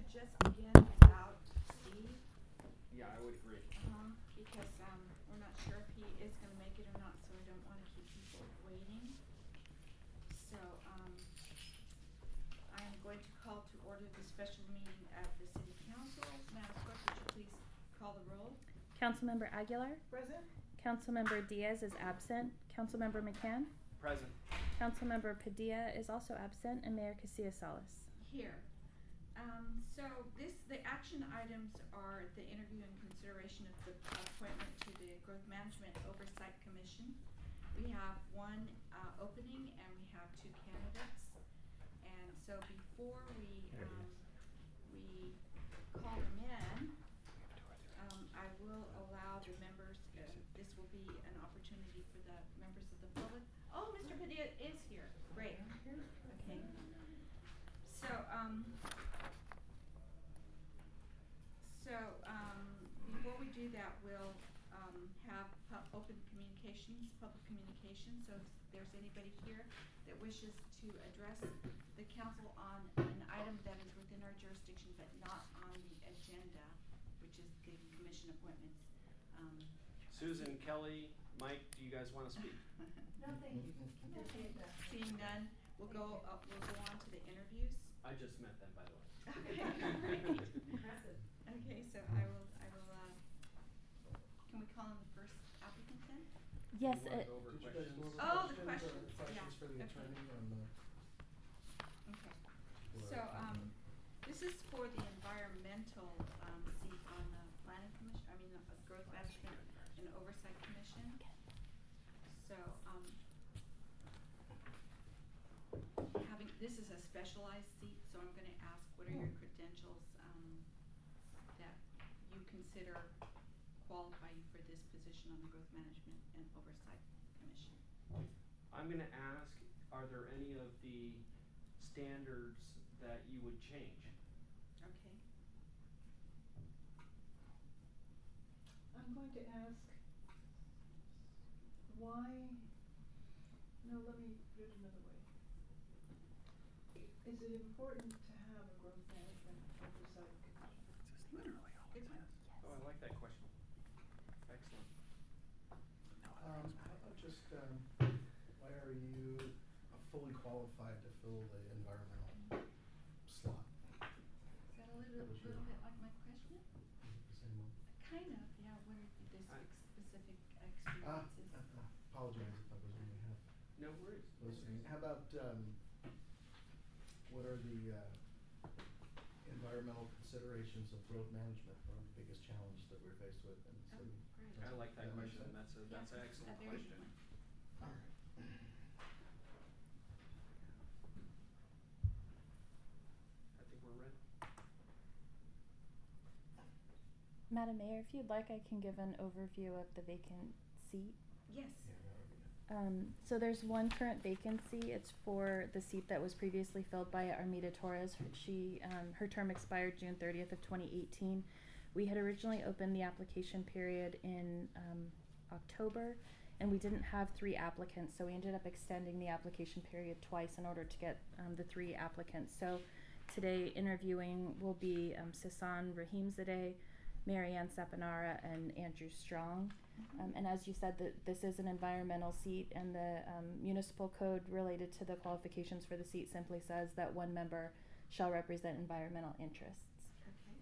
just begin without Steve. Yeah, I would agree. Because we're not sure if he is going to make it or not, so we don't want to keep people waiting. So I am going to call to order the special meeting at the City Council. Madam Clerk, would you please call the roll? Councilmember Aguilar. Present. Councilmember Diaz is absent. Councilmember McCann. Present. Councilmember Padilla is also absent, and Mayor Casillas-Salas. Here. The action items are the interview and consideration of the appointment to the Growth Management Oversight Commission. We have one opening and we have two candidates. And so before we call them in, I will allow the members, this will be an opportunity for the members of the public. Oh, Mr. Padilla is here. Great. Okay. So, before we do that, we'll have open communications, public communications. So if there's anybody here that wishes to address the council on an item that is within our jurisdiction but not on the agenda, which is the commission appointments. Susan, Kelly, Mike, do you guys want to speak? No, thank you. Seeing none, we'll go on to the interviews. I just met them, by the way. Okay, great. Impressive. Okay, so I will, can we call on the first applicant then? Yes. You wanna go over Did you guys questions? go over Oh, the questions questions, or questions yeah, for the okay. attorney on the? Okay. for So, our appointment? this is for the environmental, seat on the planning commission, the Growth Management and Oversight Commission. So, this is a specialized seat, so I'm gonna ask, what are your credentials, that you consider qualify you for this position on the Growth Management and Oversight Commission? I'm going to ask, are there any of the standards that you would change? Okay. I'm going to ask why, no, let me put it another way. Is it important to have a growth management oversight commission? Oh, I like that question. Excellent. How about just, why are you fully qualified to fill the environmental slot? Is that a little bit like my question? Same one? Kind of, yeah, what are the specific Ah, experiences? apologize if I wasn't really half No worries. listening. How about, what are the, environmental considerations of growth management? What are the biggest challenges that we're faced with in the Oh, city? great. I like that That makes question. sense. That's an excellent A very question. good one. All right. I think we're ready. Madam Mayor, if you'd like, I can give an overview of the vacant seat. Yes. Yeah, that would be good. So there's one current vacancy. It's for the seat that was previously filled by Armida Torres. Her term expired June 30th of 2018. We had originally opened the application period in October, and we didn't have 3 applicants, so we ended up extending the application period twice in order to get the 3 applicants. So today interviewing will be Sasan Rahimzadeh, Marianne Saponara, and Andrew Strong. And as you said, this is an environmental seat, and the municipal code related to the qualifications for the seat simply says that one member shall represent environmental interests. Okay.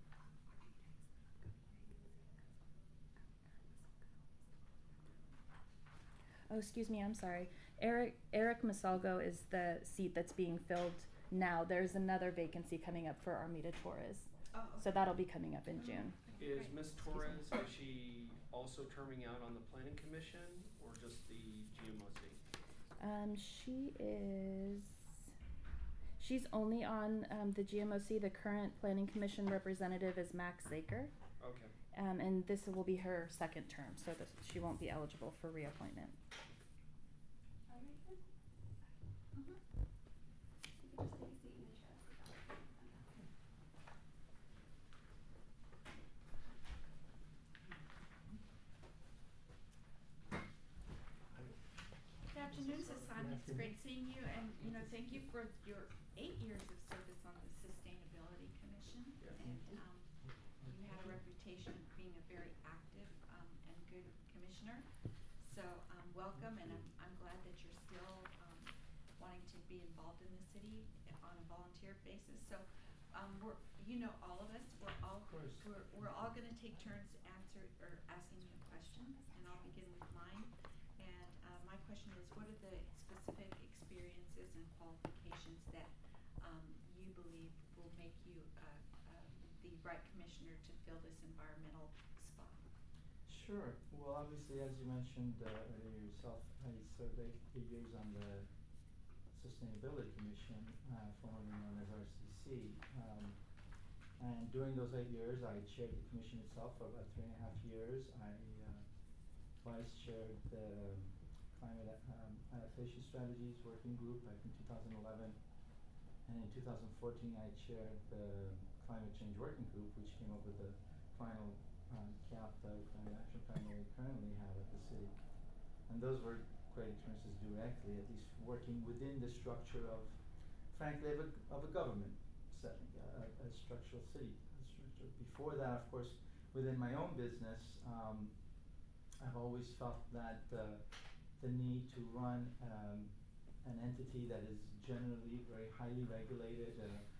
Oh, excuse me, I'm sorry. Eric Masalgo is the seat that's being filled now. There's another vacancy coming up for Armida Torres. Oh, So okay. that'll be coming up in June. Is Great. Ms. Torres, is she also terming out on the planning commission or just the GMOC? She's only on the GMOC. The current planning commission representative is Max Zaker. Okay. And this will be her second term, so she won't be eligible for reappointment. Good afternoon, Sasan. It's great seeing you, and thank you for your 8 years of service on the Sustainability Commission. position. Yeah. And, you had a reputation of being a very active, and good commissioner. So, welcome, and I'm glad that you're still, wanting to be involved in the city on a volunteer basis. So, you know all of us, we're all gonna take turns asking you questions, and I'll begin with mine. And, my question is, what are the specific experiences and qualifications that, you believe will make you, the right commissioner to fill this environmental spot? Sure. Well, obviously, as you mentioned earlier yourself, I served 8 years on the Sustainability Commission, formerly known as RCC. And during those 8 years, I chaired the commission itself for about 3.5 years. I vice chaired the Climate Adaptation Strategies Working Group back in 2011. And in 2014, I chaired the Climate Change Working Group, which came up with the final CAP, the Climate Action Plan that we currently have at the city. And those were great experiences directly, at least working within the structure of, frankly, of a government setting, a structural city structure. Before that, of course, within my own business, I've always felt that the need to run an entity that is generally very highly regulated,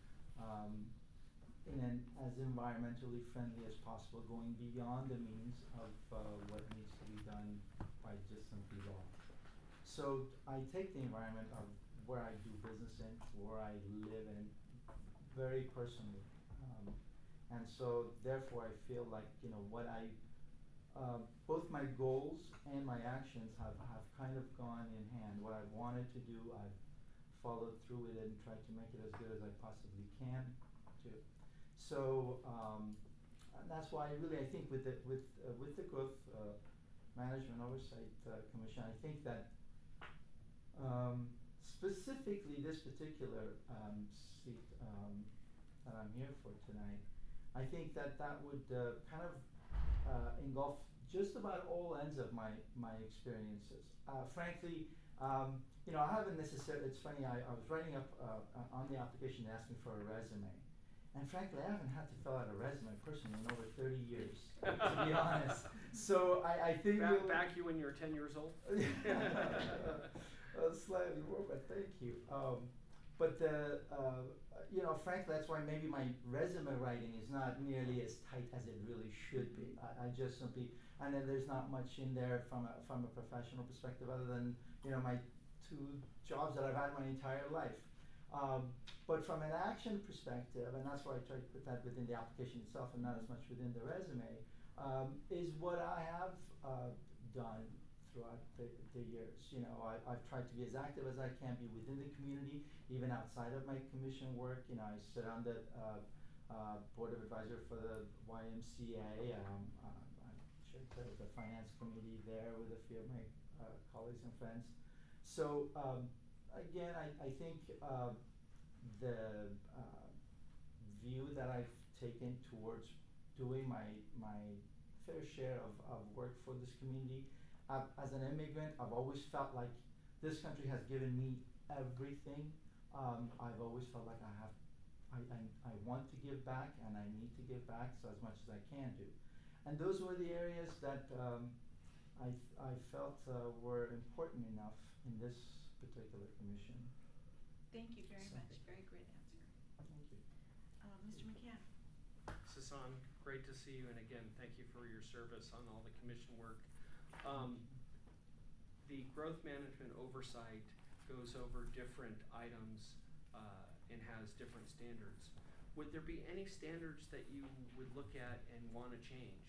in an as environmentally friendly as possible, going beyond the means of what needs to be done by just simply law. So I take the environment of where I do business in, where I live in, very personally. And so therefore I feel like, what I, both my goals and my actions have kind of gone in hand. What I've wanted to do, I've followed through with it and tried to make it as good as I possibly can do. So and that's why really I think with the Growth Management Oversight Commission, I think that specifically this particular seat that I'm here for tonight, I think that would kind of engulf just about all ends of my experiences. Frankly, I haven't necessarily, it's funny, I was writing up on the application asking for a resume. And frankly, I haven't had to fill out a resume personally in over 30 years, to be honest. So I think back you when you were 10 years old? Slightly more, but thank you. Frankly, that's why maybe my resume writing is not nearly as tight as it really should be. I just simply, and then there's not much in there from a professional perspective other than, my 2 jobs that I've had my entire life. But from an action perspective, and that's why I try to put that within the application itself and not as much within the resume, is what I have done throughout the years. I've tried to be as active as I can be within the community, even outside of my commission work. I sit on the board of advisor for the YMCA. I shared the finance committee there with a few of my colleagues and friends. So again, I think the view that I've taken towards doing my fair share of work for this community. As an immigrant, I've always felt like this country has given me everything. I've always felt like I want to give back and I need to give back so as much as I can do. And those were the areas that I felt were important enough in this particular commission. Thank you very much. Very great answer. Thank you. Mr. McCann. Sasan, great to see you, and again, thank you for your service on all the commission work. The growth management oversight goes over different items and has different standards. Would there be any standards that you would look at and want to change?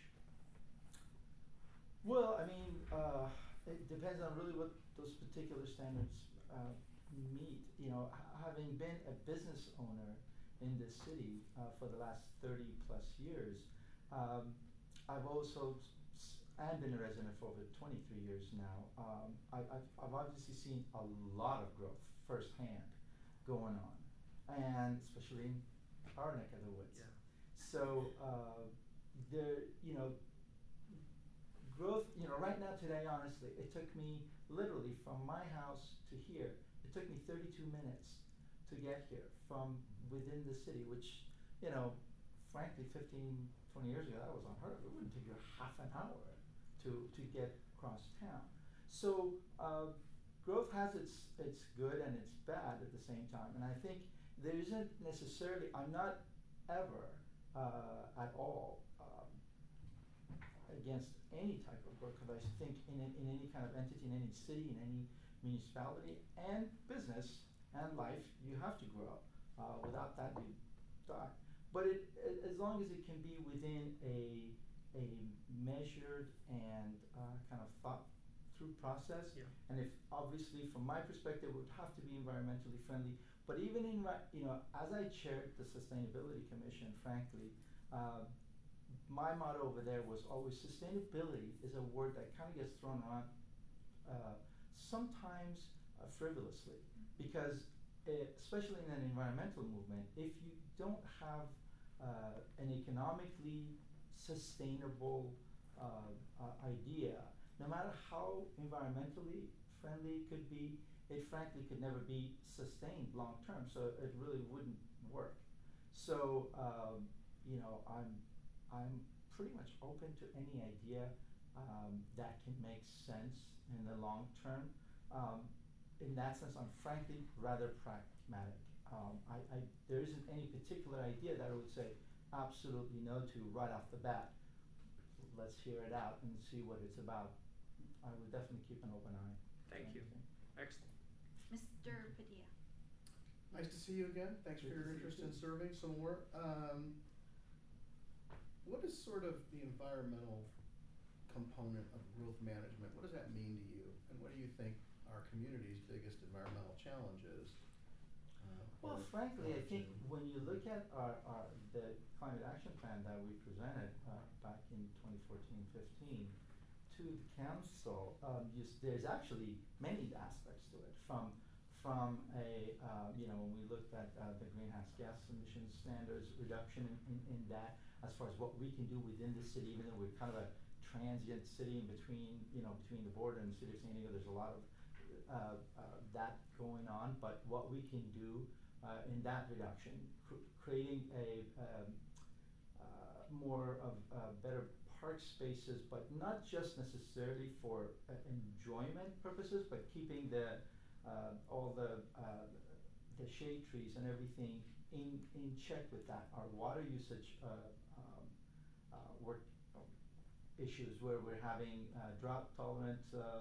Well, I mean, it depends on really what those particular standards meet. Having been a business owner in this city for the last 30 plus years, I've also been a resident for over 23 years now. I've obviously seen a lot of growth firsthand going on, and especially in our neck of the woods. Yeah. So growth, right now today, honestly, it took me literally from my house to here, it took me 32 minutes to get here from within the city, which, frankly, 15, 20 years ago, that was unheard of. It wouldn't take you half an hour to get across town. So growth has its good and its bad at the same time. And I think there isn't necessarily, I'm not ever at all against any type of growth, because I think in any kind of entity, in any city, in any municipality and business and life, you have to grow. Without that, you die. But as long as it can be within a measured and kind of thought through process, Yeah. and if obviously from my perspective it would have to be environmentally friendly. But even in as I chaired the Sustainability Commission, frankly, my motto over there was always sustainability is a word that kind of gets thrown around sometimes frivolously, because especially in an environmental movement, if you don't have an economically sustainable idea, no matter how environmentally friendly it could be, it frankly could never be sustained long term. So it really wouldn't work. So I'm pretty much open to any idea that can make sense in the long term. In that sense, I'm frankly rather pragmatic. There isn't any particular idea that I would say absolutely no to right off the bat. Let's hear it out and see what it's about. I would definitely keep an open eye. Thank you. Excellent. Mr. Padilla. Nice to see you again. Thanks for Good your to see you interest too. in serving some more. What is sort of the environmental component of growth management? What does that mean to you? And what do you think our community's biggest environmental challenge is? Well, frankly, I think when you look at the climate action plan that we presented back in 2014-15 to the council, there's actually many aspects to it. From a when we looked at the greenhouse gas emissions standards reduction in that, as far as what we can do within the city, even though we're kind of a transient city in between the border and the city of San Diego, there's a lot of that going on. But what we can do in that reduction, creating a more of better park spaces, but not just necessarily for enjoyment purposes, but keeping all the shade trees and everything in check with that. Our water usage work issues where we're having drought tolerant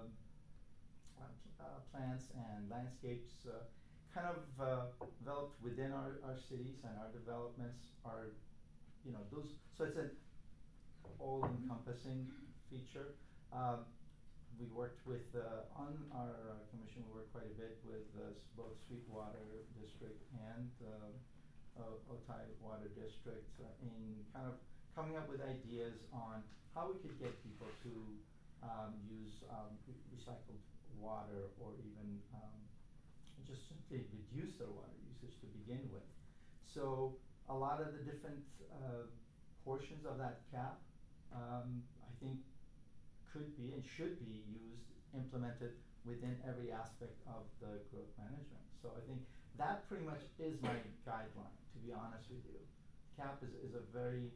plants and landscapes kind of developed within our cities, and our developments are those, so it's an all-encompassing feature. We worked with on our commission. We worked quite a bit with both Sweetwater District and Otay Water District in kind of coming up with ideas on how we could get people to use recycled water, or even just simply reduce their water usage to begin with. So a lot of the different portions of that cap, I think, could be and should be implemented within every aspect of the growth management. So I think that pretty much is my guideline, to be honest with you. CAP is a very,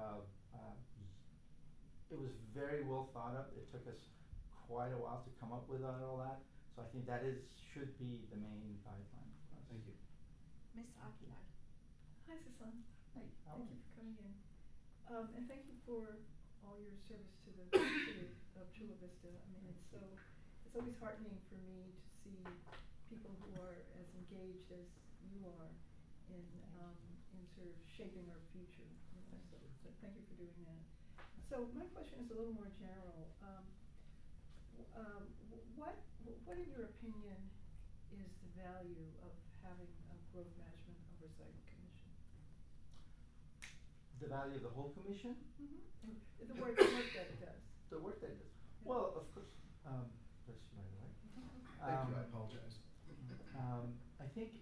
it was very well thought of. It took us quite a while to come up with all that. So I think that should be the main guideline for us. Thank you. Ms. Aguilar. Hi, Susan. Hey, how Thank are you you? for coming in. And thank you for all your service to the city of Chula Vista. I mean, it's always heartening for me to see people who are as engaged as you are in sort of shaping our future. So thank you for doing that. So my question is a little more general. What in your opinion is the value of having a growth management oversight commission? The value of the whole commission? Mm-hmm. The work that it does. The work that it does. Yeah. Well, of course. That's right, right? Thank you. I apologize. I think,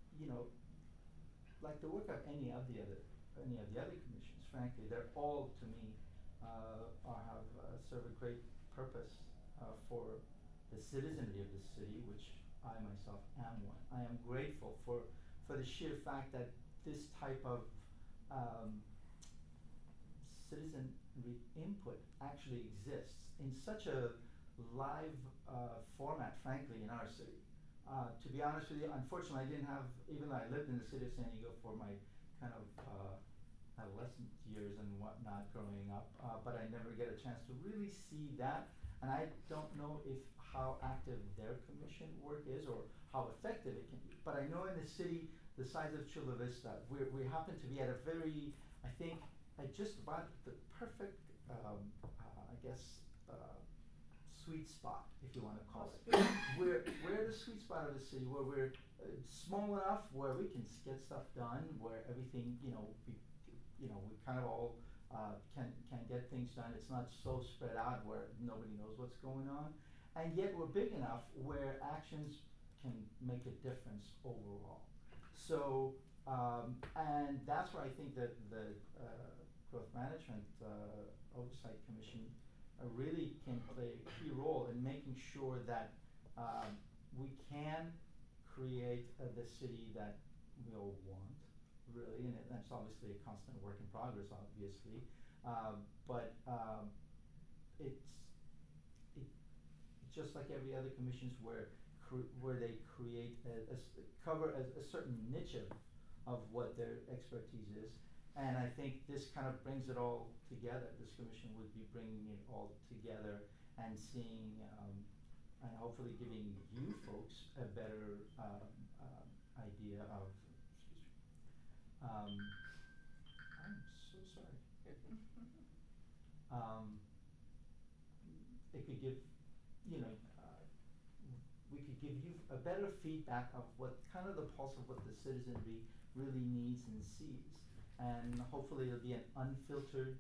like the work of any of the other commissions, frankly, they're all, to me, have serve a great purpose for the citizenry of the city, which I myself am one. I am grateful for the sheer fact that this type of citizen input actually exists in such a live format, frankly, in our city. To be honest with you, unfortunately, I didn't have, even though I lived in the city of San Diego for my kind of adolescent years and whatnot growing up, but I never get a chance to really see that. And I don't know if how active their commission work is or how effective it can be. But I know in the city, the size of Chula Vista, we happen to be at a very, I think, just about the perfect, I guess, sweet spot, if you want to call it. We're the sweet spot of the city where we're small enough where we can get stuff done, where everything, we kind of all can get things done. It's not so spread out where nobody knows what's going on, and yet we're big enough where actions can make a difference overall. So, and that's where I think that the Growth Management Oversight Commission really can play a key role in making sure that we can create the city that we all want, really, and that's obviously a constant work in progress, obviously, but it's just like every other commissions where they create cover a certain niche of what their expertise is. And I think this kind of brings it all together. This commission would be bringing it all together and seeing, and hopefully giving you folks a better idea of, I'm so sorry. It could give, we could give you a better feedback of what kind of the pulse of what the citizenry really needs and sees. And hopefully it'll be an unfiltered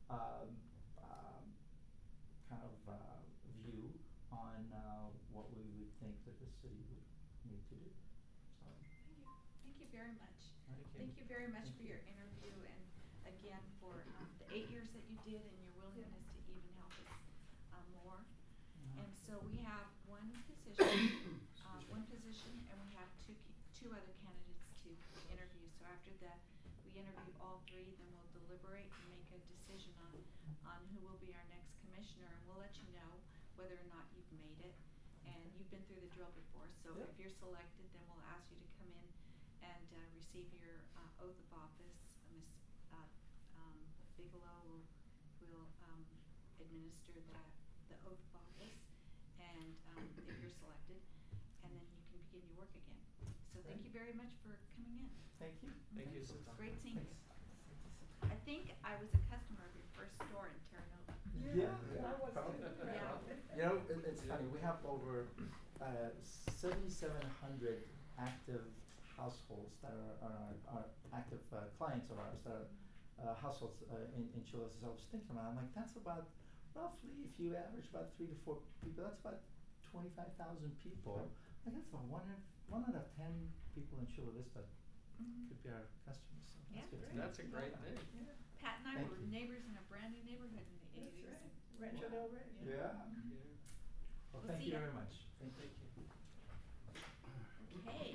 kind of view on what we would think that the city would need to do. So. Thank you very much. Thank you. Thank you very much Thank for you. your interview and again for the 8 years that you did and your willingness to even help us more. And so we have one position, and we have two other candidates to interview. So after we interview all three, then we'll deliberate and make a decision on who will be our next commissioner, and we'll let you know whether or not you've made it. And you've been through the drill before, so Yep. if you're selected, then we'll ask you to come in and receive your oath of office. Ms. Bigelow will administer the oath of office, and if you're selected, and then you can begin your work again. So thank you very much for coming in. Thank you. Thank you, It's Sultan. great seeing you. Thanks. I think I was a customer of your first store in Terra Nova. Yeah, I was probably. too. Yeah. It's funny, we have over 7,700 active households that are active clients of ours that are households in Chula. So I was thinking about it, I'm like, that's about roughly, if you average about 3 to 4 people, that's about 25,000 people. Like that's about one out of 10 people in Chula Vista Mhm. could be our customers. So Yeah. that's good. to That's a know. great Yeah. thing. Yeah, Pat and I Thank were you. neighbors in a brand new neighborhood in the that's 80s. right. Rancho Del Rey. Yeah. Yeah. Well, We'll thank see you ya. very much. Thank you. Okay.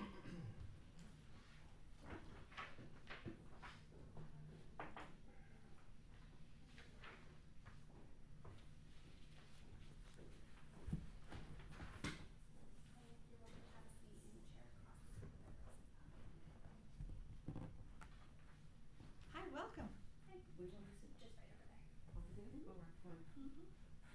Hi, welcome. Hi, would you sit just right over there? Over there? Over. Mhm.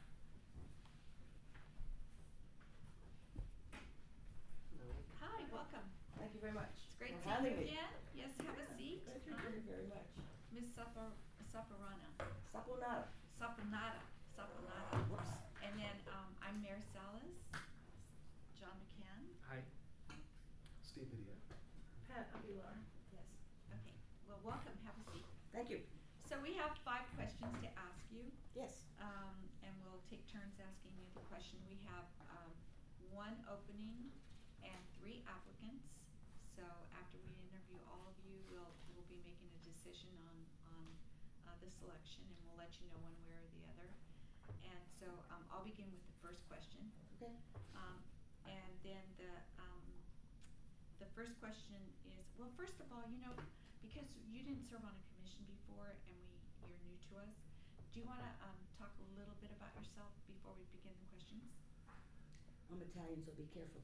Hi, welcome. Thank you very much. It's great for seeing having you me. again. Yes, have a seat. Thank you very much. Ms. Saparana. Saponara. Sapanada. Whoops. And then I'm Mary Salas. John McCann. Hi. Steve Idiot. Pat Aguilar. Yes. Okay. Well, welcome. Have a seat. Thank you. So we have 5 questions to ask you, Yes. and we'll take turns asking you the question. We have 1 opening and 3 applicants. So after we interview all of you, we'll be making a decision on the selection, and we'll let you know one way or the other. And so I'll begin with the first question. Okay. And then the first question is, well, first of all, because you didn't serve on a commission before and you're new to us, do you wanna, talk a little bit about yourself before we begin the questions? I'm Italian, so be careful.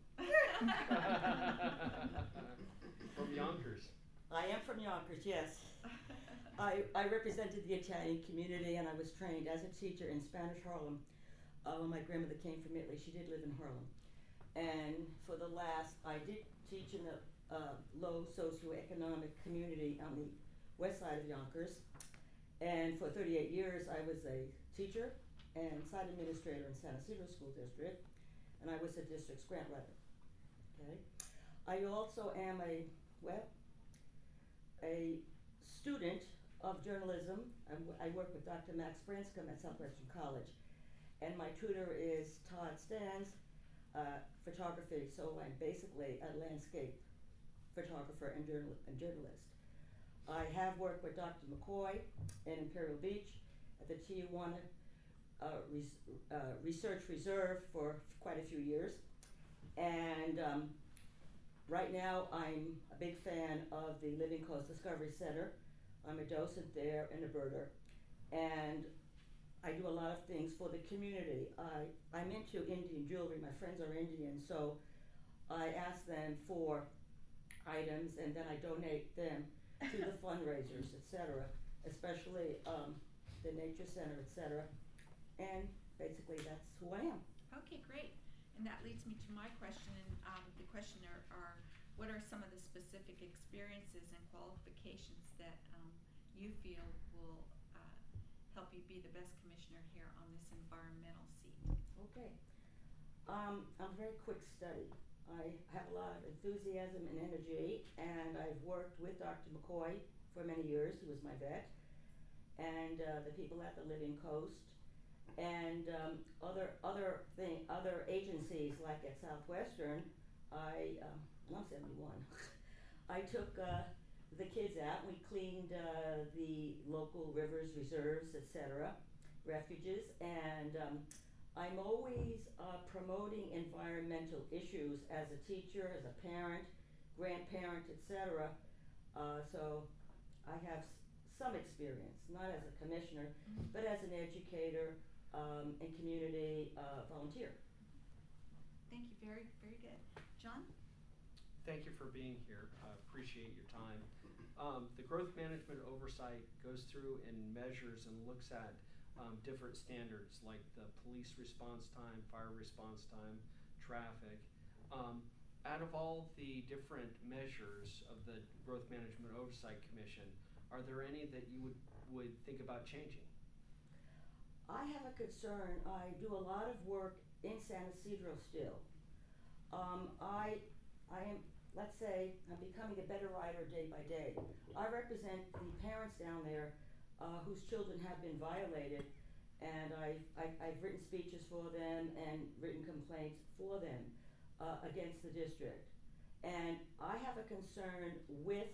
From Yonkers. I am from Yonkers, yes. I represented the Italian community, and I was trained as a teacher in Spanish Harlem. When my grandmother came from Italy, she did live in Harlem. And I did teach in a low socioeconomic community on the west side of Yonkers. And for 38 years, I was a teacher and site administrator in San Isidro School District, and I was the district's grant writer. Okay. I also am a student of journalism. I work with Dr. Max Branscombe at Southwestern College, and my tutor is Todd Stans, photography. So I'm basically a landscape photographer and journalist. I have worked with Dr. McCoy in Imperial Beach at the Tijuana Research Reserve for quite a few years, and right now I'm a big fan of the Living Coast Discovery Center. I'm a docent there and a birder, and I do a lot of things for the community. I'm into Indian jewelry. My friends are Indian, so I ask them for items and then I donate them to the fundraisers, etc., especially the Nature Center, etc. And basically that's who I am. Okay, great. And that leads me to my question, and the question are what are some of the specific experiences and qualifications that you feel will help you be the best commissioner here on this environmental seat? Okay. I'm a very quick study. I have a lot of enthusiasm and energy, and I've worked with Dr. McCoy for many years. He was my vet, and the people at the Living Coast, and other agencies like at Southwestern. I'm 71. I took the kids out. We cleaned the local rivers, reserves, etc., refuges, and I'm always promoting environmental issues as a teacher, as a parent, grandparent, etc. So I have some experience, not as a commissioner, but as an educator and community volunteer. Thank you. Very, very good. John? Thank you for being here. Appreciate your time. The growth management oversight goes through and measures and looks at different standards like the police response time, fire response time, traffic. Out of all the different measures of the Growth Management Oversight Commission, are there any that you would think about changing? I have a concern. I do a lot of work in San Isidro still. I am, let's say, I'm becoming a better writer day by day. I represent the parents down there whose children have been violated, and I've written speeches for them and written complaints for them against the district. And I have a concern with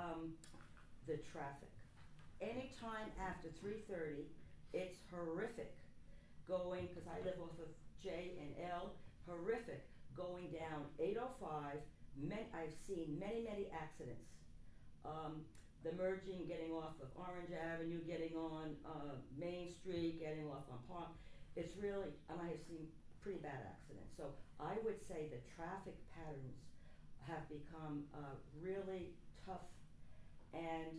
the traffic. Anytime after 3:30, it's horrific going, because I live off of J and L, horrific going down 805. I've seen many accidents. The merging, getting off of Orange Avenue, getting on Main Street, getting off on Palm. It's really, and I have seen pretty bad accidents. So I would say the traffic patterns have become really tough. And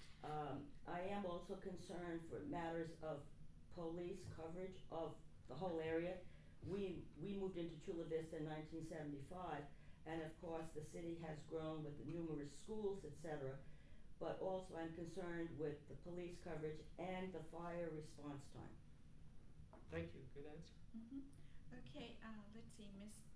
I am also concerned for matters of police coverage of the whole area. We moved into Chula Vista in 1975, and of course the city has grown with the numerous schools, etc. But also I'm concerned with the police coverage and the fire response time. Thank you. Good answer. Okay, let's see,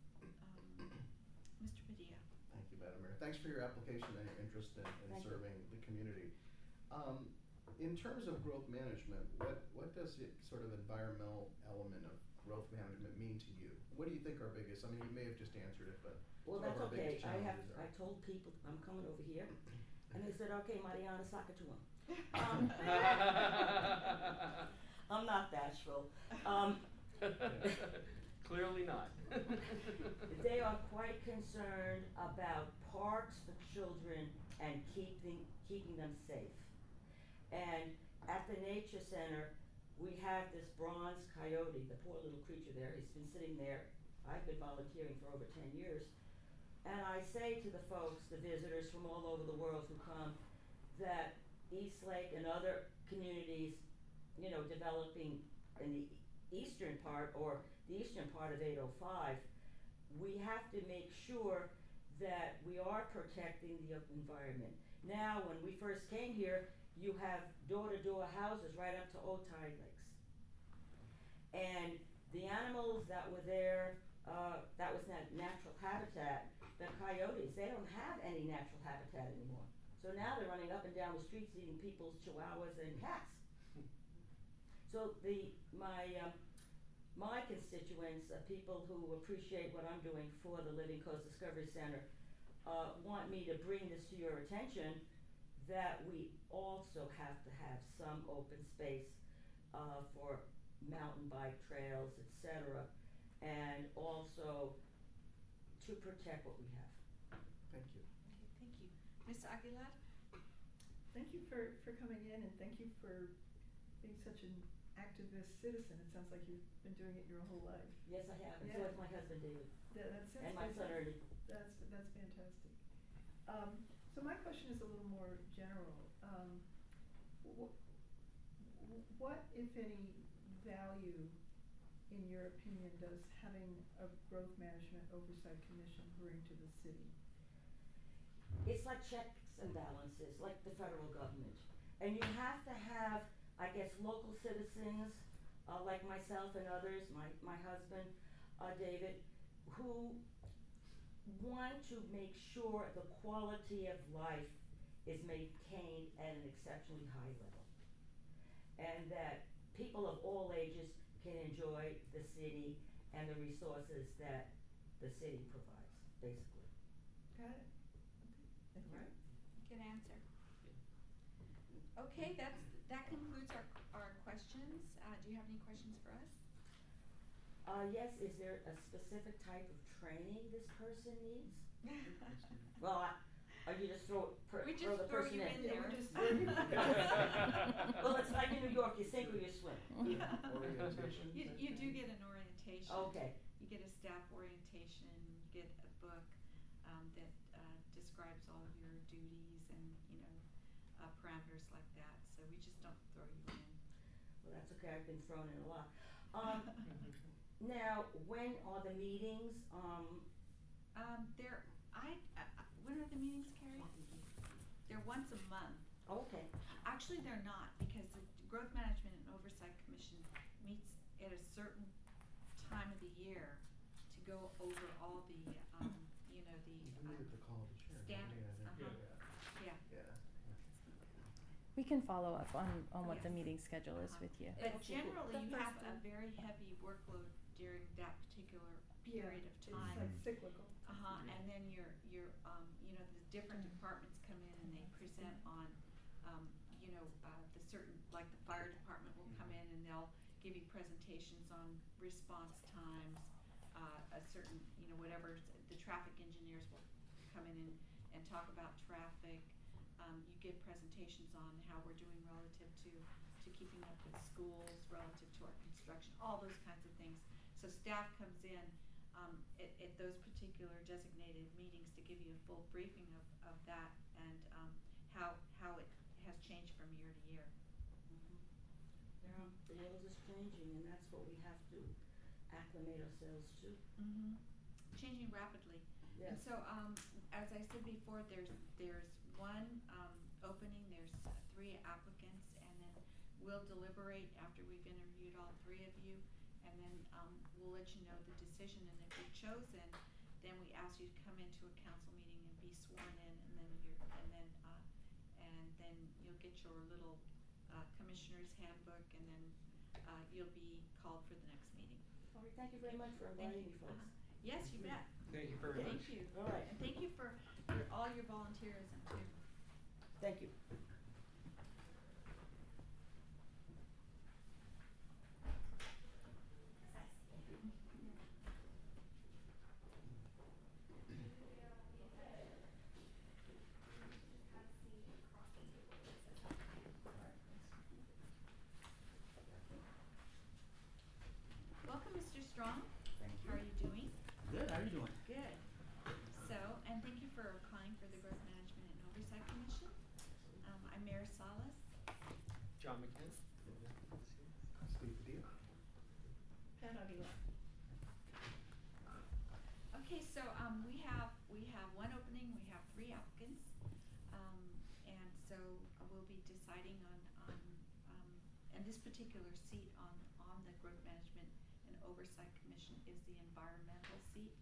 Mr. Padilla. Thank you, Madam Mayor. Thanks for your application and your interest in serving the community. In terms of growth management, what does the sort of environmental element of growth management mean to you? What do you think are biggest? I mean, you may have just answered it, but well, some that's of our okay. biggest challenges I told people I'm coming over here, and they said, "Okay, Mariana, sock it to him." I'm not bashful. Clearly not. They are quite concerned about parks for children and keeping them safe. And at the Nature Center, we have this bronze coyote, the poor little creature there. He's been sitting there. I've been volunteering for over 10 years. And I say to the folks, the visitors from all over the world who come, that Eastlake and other communities, you know, developing in the eastern part or the eastern part of 805, we have to make sure that we are protecting the environment. Now, when we first came here, you have door-to-door houses right up to Old Tide Lakes. And the animals that were there, that was that natural habitat, the coyotes, they don't have any natural habitat anymore. So now they're running up and down the streets eating people's chihuahuas and cats. So my constituents, people who appreciate what I'm doing for the Living Coast Discovery Center, want me to bring this to your attention, that we also have to have some open space for mountain bike trails, etc., and also to protect what we have. Thank you. Okay, thank you. Ms. Aguilar? Thank you for coming in, and thank you for being such an activist citizen. It sounds like you've been doing it your whole life. Yes, I have, and so Yeah. has my husband David, That sounds and my son fantastic. Ernie. That's fantastic. So my question is a little more general. What, if any, value, in your opinion, does having a growth management oversight commission bring to the city? It's like checks and balances, like the federal government. And you have to have, I guess, local citizens, like myself and others, my husband, David, who want to make sure the quality of life is maintained at an exceptionally high level. And that people of all ages can enjoy the city and the resources that the city provides, basically. Got it. Okay. Thank you. Right. Good answer. Okay, that concludes our questions. Do you have any questions for us? Yes, is there a specific type of training this person needs? Well, or you just throw We throw just the throw person you in? in there. we just Well, it's like in New York, you sink or you swim. Orientation. You do get an orientation. Okay. You get a staff orientation, you get a book that describes all of your duties and, parameters like that. So we just don't throw you in. Well, that's okay, I've been thrown in a lot. Now, when are the meetings? When are the meetings, Carrie? They're once a month. Okay. Actually, they're not, because the Growth Management and Oversight Commission meets at a certain time of the year to go over all the, You needed to call the chair. standards, Yeah. yeah. We can follow up on what the Yes. meeting schedule is with you. But Okay, cool. generally, The you have first a one. very heavy workload during that particular period of It's time. like cyclical. And then the different departments come in and they present on, the certain, like the fire department will come in and they'll give you presentations on response times, a certain, whatever, the traffic engineers will come in and talk about traffic. You give presentations on how we're doing relative to keeping up with schools, relative to our construction, all those kinds of things. So staff comes in at those particular designated meetings to give you a full briefing of that and how it has changed from year to year. Yeah, the world is changing, and that's what we have to acclimate ourselves to. Changing rapidly. Yes. And so, as I said before, there's one opening, there's 3 applicants, and then we'll deliberate after we've interviewed all 3 of you, and then we'll let you know the decision, and if you're chosen, then we ask you to come into a council meeting and be sworn in, and then you'll get your little commissioner's handbook, and then you'll be called for the next meeting. All right, thank you very much for Thank inviting you. me, folks. Yes, you bet. Thank you very much. Thank you. All right. And thank you for all your volunteerism too. Thank you. Mayor Salas. John McKenna. Steve Padilla. Pat Aguilar. Okay, so, we have one opening, we have 3 applicants. And so we'll be deciding on, and this particular seat on the Growth Management and Oversight Commission is the environmental seat.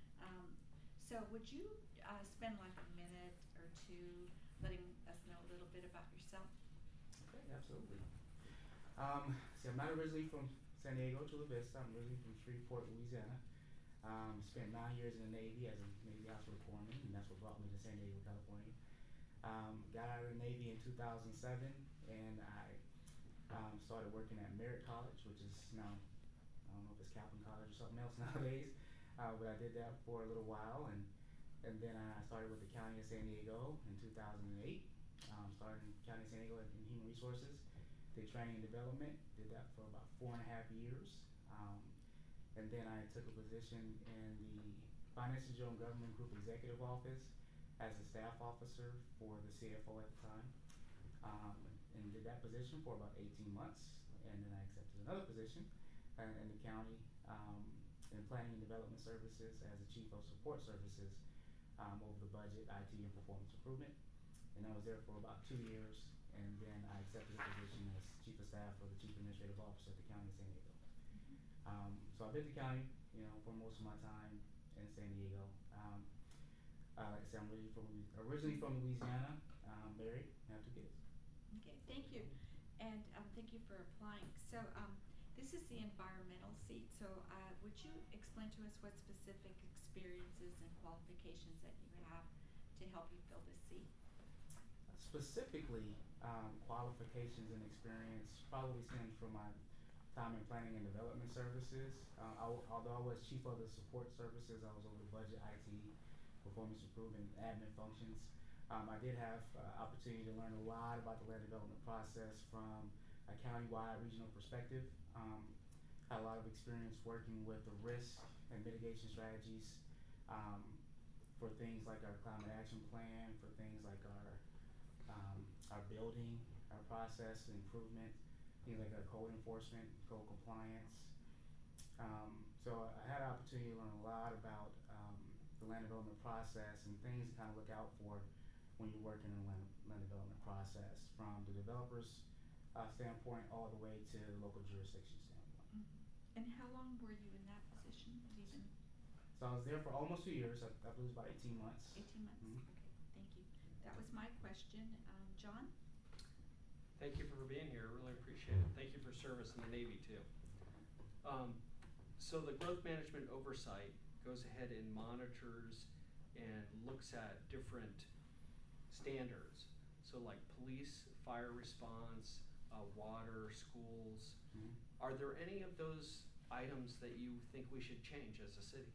So would you, spend like a minute or two letting us know a little bit about yourself? Okay, absolutely. See, I'm not originally from San Diego, Chula Vista. I'm originally from Shreveport, Louisiana. Spent 9 years in the Navy as a Navy hospital corpsman, and that's what brought me to San Diego, California. Got out of the Navy in 2007, and I started working at Merritt College, which is now, I don't know if it's Kaplan College or something else nowadays, but I did that for a little while, and then I started with the County of San Diego in 2008. Started in County of San Diego in Human Resources, did training and development, did that for about 4.5 years. And then I took a position in the Finance and General Government Group Executive Office as a staff officer for the CFO at the time. And did that position for about 18 months. And then I accepted another position in the county in Planning and Development Services as the Chief of Support Services over the budget, IT, and performance improvement. And I was there for about 2 years. And then I accepted a position as Chief of Staff for the Chief Administrative Officer at the County of San Diego. So I've been to county, for most of my time in San Diego. Like I said, I'm originally from Louisiana, married, and have 2 kids. Okay, thank you. And, thank you for applying. So, this is the environmental seat, so, would you explain to us what specific experiences and qualifications that you have to help you fill this seat? Specifically, qualifications and experience probably stems from my time in Planning and Development Services. Although I was Chief of the Support Services, I was over the budget, IT, performance improvement, admin functions. I did have opportunity to learn a lot about the land development process from a county-wide regional perspective. Had a lot of experience working with the risk and mitigation strategies for things like our climate action plan, for things like our building, our process improvement, things like our code enforcement, code compliance. So I had an opportunity to learn a lot about the land development process and things to kind of look out for when you're working in the land development process, from the developer's standpoint all the way to the local jurisdiction standpoint. Mm-hmm. And how long were you in that position? So I was there for almost 2 years. I believe about 18 months. 18 months. Mm-hmm. Okay, thank you. That was my question. John? Thank you for being here. I really appreciate it. Thank you for service in the Navy too. So the growth management oversight goes ahead and monitors and looks at different standards. So like police, fire response, water, schools. Mm-hmm. Are there any of those items that you think we should change as a city?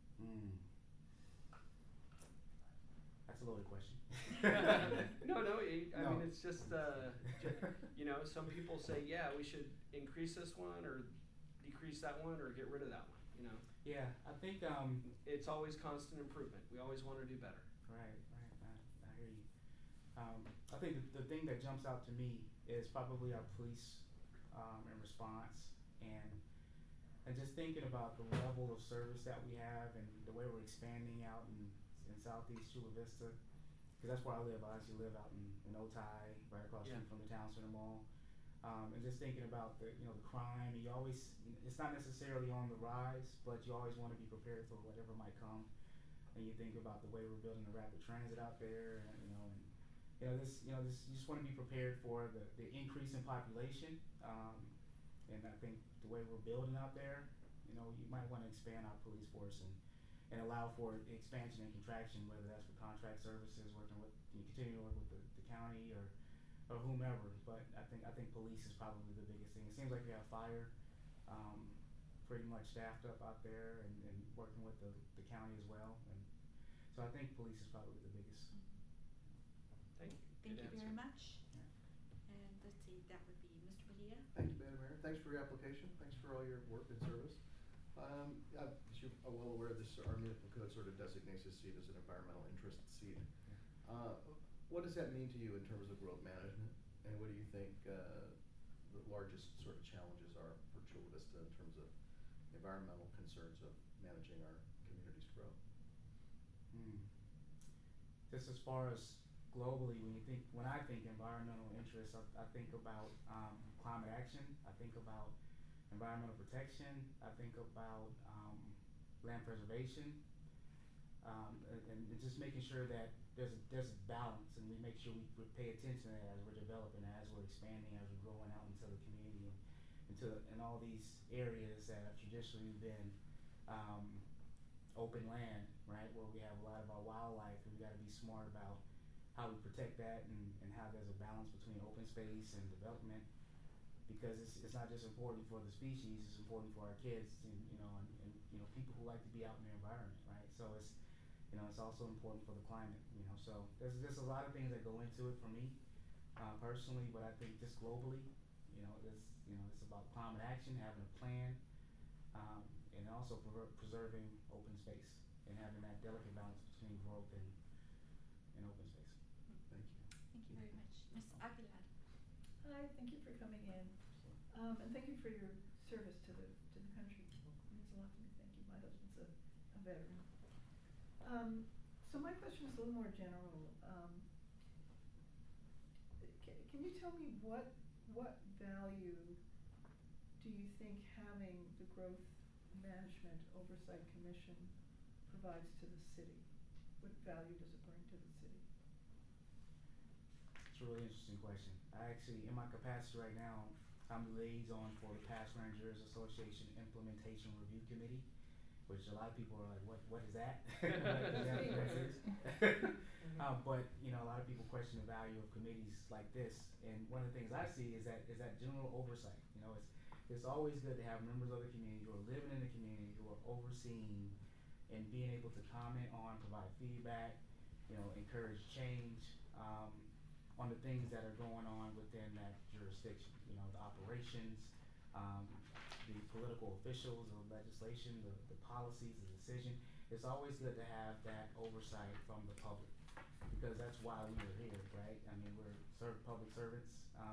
That's a loaded question. No, I No. mean, it's just, some people say, yeah, we should increase this one or decrease that one or get rid of that one, Yeah, I think, It's always constant improvement. We always want to do better. right, I hear you. I think the thing that jumps out to me is probably our police and response, and just thinking about the level of service that we have and the way we're expanding out in Southeast Chula Vista, because that's where I live. I actually live out in Otay, right across the street from the Town Center Mall. And just thinking about the crime, it's not necessarily on the rise, but you always want to be prepared for whatever might come. And you think about the way we're building the rapid transit out there, and you just want to be prepared for the increase in population. And I think the way we're building out there, you might want to expand our police force and allow for expansion and contraction, whether that's for contract services, continue to work with the county or whomever. But I think police is probably the biggest thing. It seems like we have fire pretty much staffed up out there and working with the county as well. And so I think police is probably the biggest. Thank you. Thank Good you very answer. much. And let's see, that would be Mr. Padilla. Thank you, Madam Mayor. Thanks for your application. Thanks for all your work and service. As you're well aware, our municipal code sort of designates this seat as an environmental interest seat. What does that mean to you in terms of growth management? And what do you think the largest sort of challenges are for Chula Vista in terms of environmental concerns of managing our community's growth? Just as far as globally, when I think environmental interests, I think about climate action. I think about environmental protection. I think about land preservation, and just making sure that there's a balance, and we make sure we pay attention to that as we're developing, as we're expanding, as we're growing out into the community, and all these areas that have traditionally been open land, right, where we have a lot of our wildlife, and we got to be smart about how we protect that, and how there's a balance between open space and development, because it's not just important for the species, it's important for our kids, and people who like to be out in the environment, right? So it's also important for the climate, so there's a lot of things that go into it for me personally, but I think just globally, it's about climate action, having a plan, and also preserving open space and having that delicate balance between growth and open space. Thank you. Thank you very much. Ms. Aguilar. Hi, thank you for coming in, and thank you for your service to the country. It means a lot to me. Thank you. My husband's a veteran. So my question is a little more general. Can you tell me what value do you think having the Growth Management Oversight Commission provides to the city? What value does it bring to the city? It's a really interesting question. I actually, in my capacity right now, I'm the liaison for the Past Rangers Association Implementation Review Committee, which a lot of people are like, what is that? But a lot of people question the value of committees like this, and one of the things I see is that general oversight. It's always good to have members of the community who are living in the community, who are overseeing and being able to comment on, provide feedback, encourage change on the things that are going on within that jurisdiction. The operations, the political officials, the legislation, the policies, the decision. It's always good to have that oversight from the public, because that's why we are here, right? I mean, we're public servants,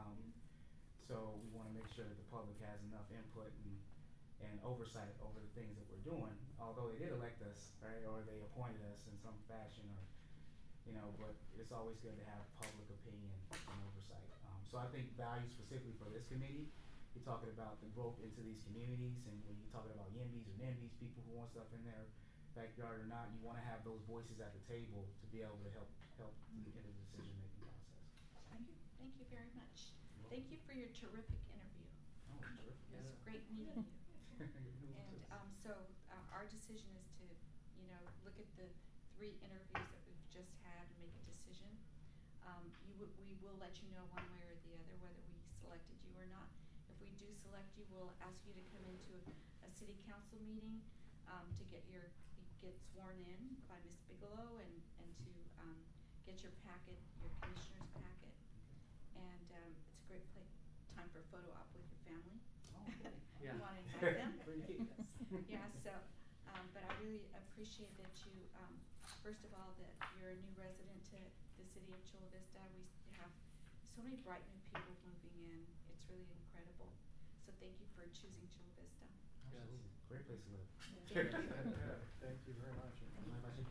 so we want to make sure that the public has enough input and oversight over the things that we're doing. Although they did elect us, right, or they appointed us in some fashion, or but it's always good to have public opinion and oversight. So I think value specifically for this committee, you're talking about the growth into these communities, and when you're talking about YIMBYs or NIMBYs, people who want stuff in their backyard or not, you want to have those voices at the table to be able to help in the decision-making process. Thank you. Thank you very much. Thank you for your terrific interview. Oh, terrific. It was great meeting you. And so our decision is to, look at the 3 interviews that we've just had and make a decision. We will let you know one way or the other whether we selected you or not. If we do select you, we'll ask you to come into a city council meeting to get sworn in by Ms. Bigelow and to get your packet, your commissioner's packet. And it's a great time for a photo op with your family. Oh, okay. Yeah. You want to invite them? Bring kids. Yeah, so, but I really appreciate that you, first of all, that you're a new resident to the city of Chula Vista. We have so many bright new people moving in. It's really incredible. So thank you for choosing Chula Vista. Absolutely. Great place to live. Thank you. Thank you very much. My pleasure.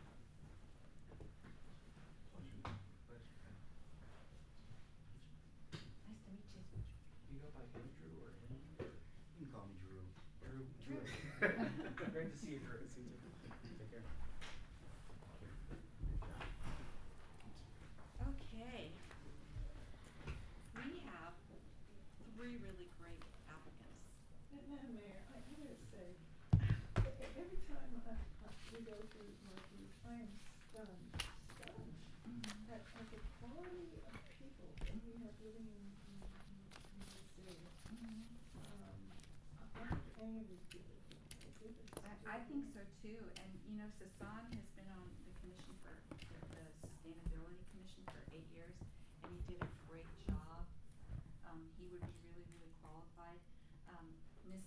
Nice to meet you. You go by Andrew or Andy? You can call me Drew. Drew. Great to see you, Drew. Take care. Okay. We have 3 really great applicants. Madam Mayor, I gotta say, every time we go through Marquise, I am stunned at the quality of people that we have living in this area. I don't think any of these people are good at this. I think so too, and Sasan has been on the commission the Sustainability Commission for 8 years, and he did a great job. He would be really, really qualified. Ms.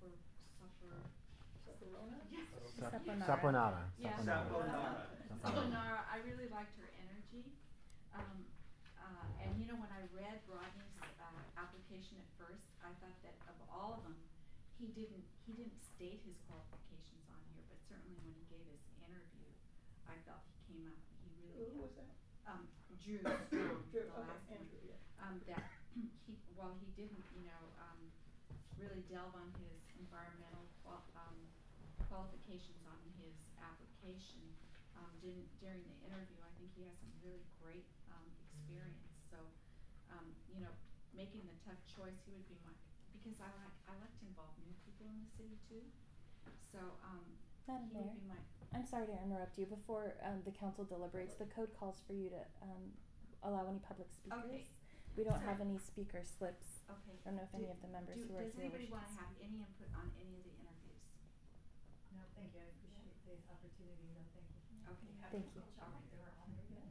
Saporona? Yes. Saponara. Saponara. Yeah. Saponara. Saponara. I really liked her energy. And you know, when I read Rodney's application at first, I thought that of all of them, he didn't state his qualifications on here, but certainly when he gave his interview, I felt he came out, he really. Who was that? Drew, Drew, the okay, last one. Andrew, yeah. That while he didn't, really delve on his environmental qualifications on his application, during the interview, I think he has some really great, experience, so, making the tough choice, he would be because I like to involve new people in the city too, so, Madam he would Mayor, be my. I'm sorry to interrupt you. Before the council deliberates, the code calls for you to allow any public speakers. Okay. We don't Sorry. have any speaker slips. Okay. I don't know if any of the members who are Does here anybody wish to wanna have speak. any input on any of the interviews? No, thank you, I appreciate the opportunity, no, thank you. Okay. Thank you. All right, they were all very good.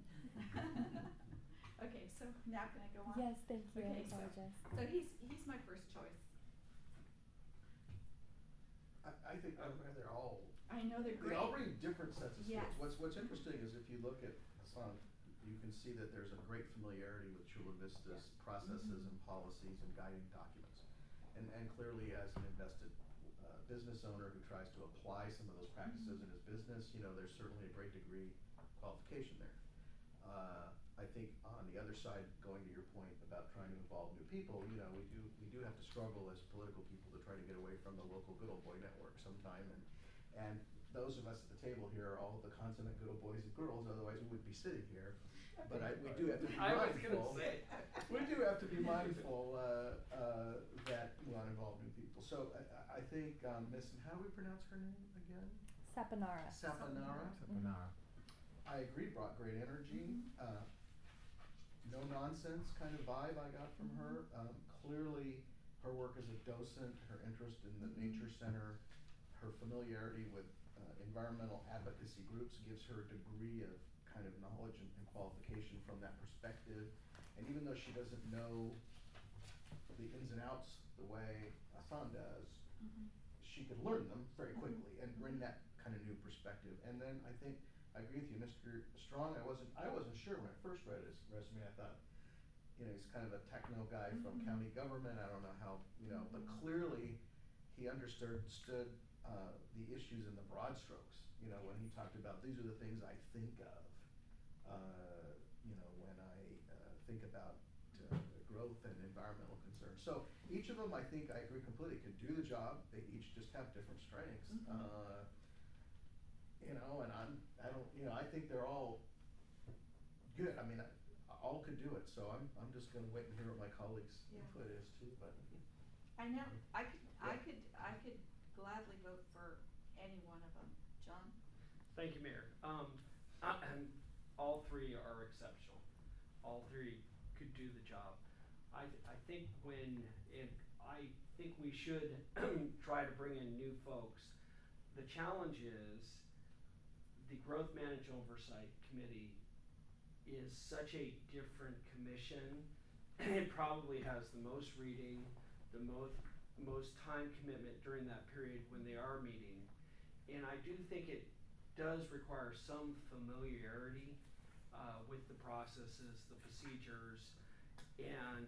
Okay, so now can I go on? Yes, thank you. Okay, I apologize. So he's my first choice. I think they're all, I know they're they great. all bring different sets of skills. Yes. What's interesting is if you look at Hassan, you can see that there's a great familiarity with Chula Vista's processes Mhm. and policies and guiding documents. And clearly as an invested business owner who tries to apply some of those practices in his business, there's certainly a great degree of qualification there. I think on the other side, going to your point about trying to involve new people, we do have to struggle as political people to try to get away from the local good old boy network sometime, and those of us at the table here are all the consummate good old boys and girls, otherwise we wouldn't be sitting here. But we do have to be I was mindful. gonna say. We do have to be mindful that we want to involve new people. So I think Miss, and how do we pronounce her name again? Sapanara. Sapanara. I agree, brought great energy. No nonsense kind of vibe I got from her. Clearly, her work as a docent, her interest in the Nature Center, her familiarity with environmental advocacy groups gives her a degree of kind of knowledge and qualification from that perspective. And even though she doesn't know the ins and outs the way Hassan does, she could learn them very quickly and bring that kind of new perspective. And then I think I agree with you, Mr. Strong. I wasn't sure when I first read his resume. I thought, he's kind of a techno guy from county government. I don't know how, but clearly he understood the issues in the broad strokes. When he talked about these are the things I think of, when I think about growth and environmental concerns. So each of them, I think, I agree completely, could do the job. They each just have different strengths. And I think they're all good. I mean, all could do it. So I'm just going to wait and hear what my colleagues' input is too. But I know, I could gladly vote for any one of them. John? Thank you, Mayor. All three are exceptional. All three could do the job. I think I think we should try to bring in new folks. The challenge is the Growth Management Oversight Committee is such a different commission. It probably has the most reading, the most time commitment during that period when they are meeting. And I do think it does require some familiarity with the processes, the procedures, and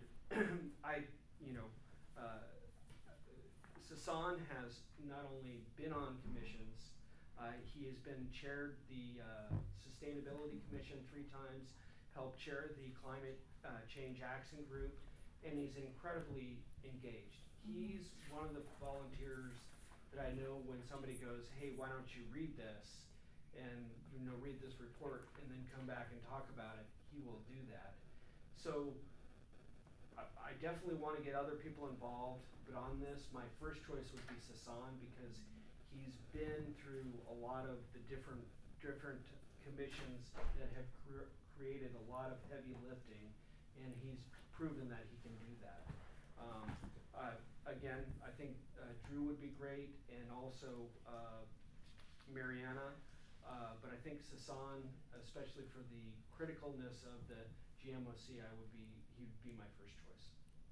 Sasan has not only been on commissions, he has been chaired the Sustainability Commission 3 times, helped chair the Climate Change Action Group, and he's incredibly engaged. He's one of the volunteers that I know when somebody goes, hey, why don't you read this, and read this report, and then come back and talk about it, he will do that. So I definitely want to get other people involved, but on this, my first choice would be Sasan, because he's been through a lot of the different commissions that have created a lot of heavy lifting, and he's proven that he can do that. Again, I think Drew would be great, and also Mariana, but I think Sasan, especially for the criticalness of the GMOC, he would be my first choice.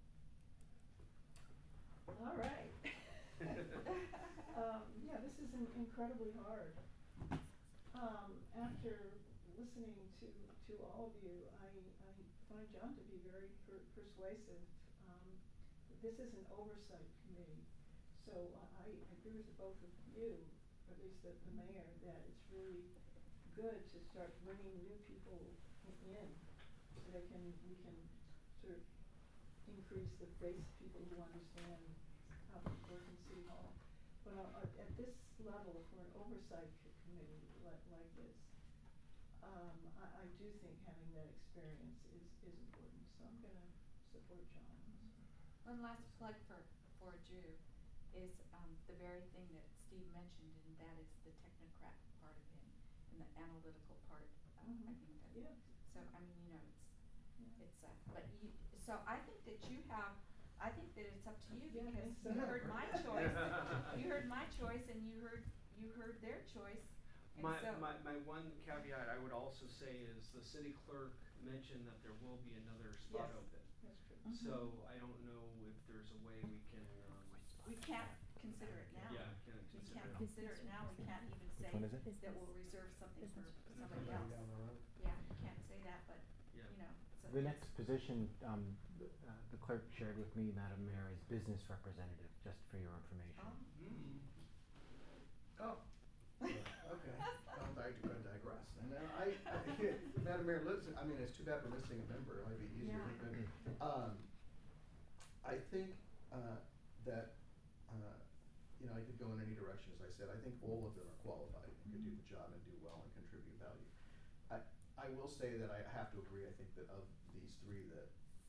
All right. This is incredibly hard. After listening to all of you, I find John to be very persuasive. This is an oversight committee, so I agree with both of you, or at least the mayor, that it's really good to start bringing new people in, so we can sort of increase the base of people who understand how to work in City Hall. But at this level, for an oversight committee like this, I do think having that experience is important. So I'm going to support John on this one. One last plug for Drew is the very thing that Steve mentioned, and that is the technocrat part of him and the analytical part. I think that. Yeah. So I mean, you know, it's but you. So I think that you have. I think that it's up to you Yeah, I because think so. you heard my choice. You heard my choice, and you heard their choice. And My so, one caveat I would also say is the city clerk mentioned that there will be another spot Yes. open. That's true. Mhm. So I don't know if there's a way we can. we can't consider it now. Yeah, can't We consider can't it. consider it now. We can't even say one is it? that we'll reserve something for Business. somebody Somebody else. down the road. Yeah, we can't say that, but Yeah. you know. So The next position, the clerk shared with me, Madam Mayor, is business representative, just for your information. Oh. Okay. I'll digress. And Madam Mayor, I mean, it's too bad we're missing a member. It might be easier. Yeah. But, I think that I could go in any direction. As I said, I think all of them are qualified and could do the job and do well and contribute value. I will say that I have to agree. I think that of these three, that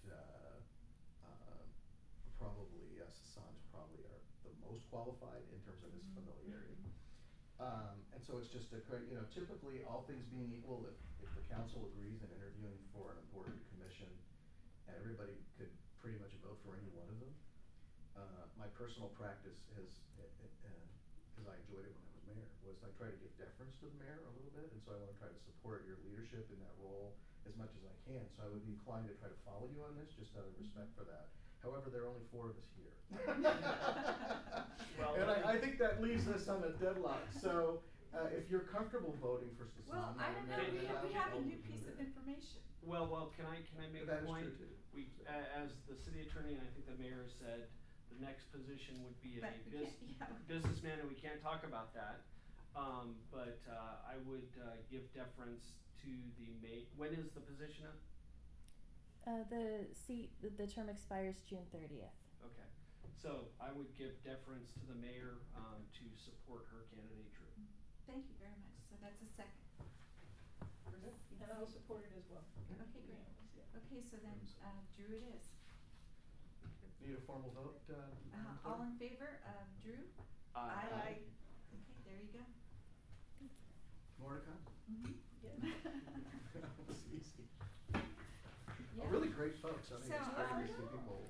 probably Sasan's probably are the most qualified in terms of his familiarity. And so it's just typically, all things being equal, if the council agrees in interviewing for an important commission, everybody could pretty much vote for any one of them. My personal practice has, because I enjoyed it when I was mayor, was I try to give deference to the mayor a little bit, and so I want to try to support your leadership in that role as much as I can. So I would be inclined to try to follow you on this, just out of respect for that. However, there are only 4 of us here. Well, and I think that leaves us on a deadlock. So if you're comfortable voting for Sasan, well, I don't know. We have a new piece of information. Well, can I make That a is point? true, too. We, as the city attorney, and I think the mayor said, the next position would be But a we can't- businessman, and we can't talk about that. But I would give deference to the when is the position up? The term expires June 30th. Okay, so I would give deference to the mayor to support her candidature. Thank you very much. So that's a second. And I'll support it as well. Okay, great. Okay, so then Drew it is. Need a formal vote? Madam All Clerk? in favor of Drew? Aye. Okay, there you go. More to come? Yeah. It's easy. Yeah. Really great folks. I mean, So, it's great to see people